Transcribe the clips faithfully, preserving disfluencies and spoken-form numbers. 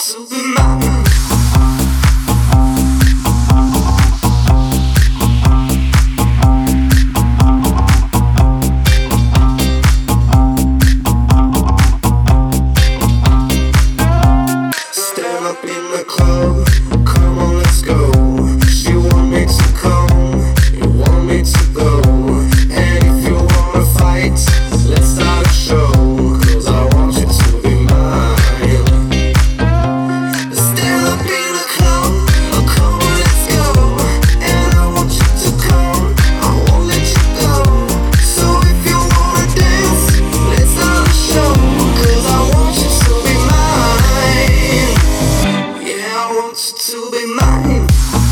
to be mine. Stand up in the club, come on, let's go. She want me to come, you want me to go. And if you wanna fight, let's start a show. Cause I want you to be mine. Stand up in the club, oh, come on, let's go. And I want you to come, I won't let you go. So if you wanna dance, let's start a show. Cause I want you to be mine. Yeah, I want you to be mine.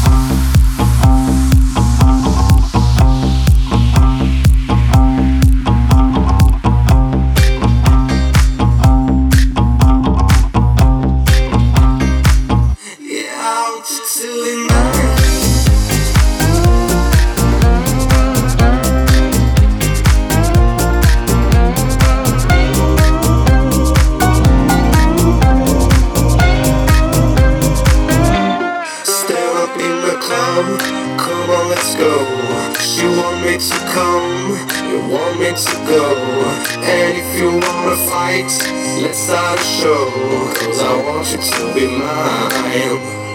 Yeah, I want you to be mine. Stand up in the club, come on, let's go. She want me to come, you want me to go. And if you wanna fight, let's start a show. Cause I want you to be mine.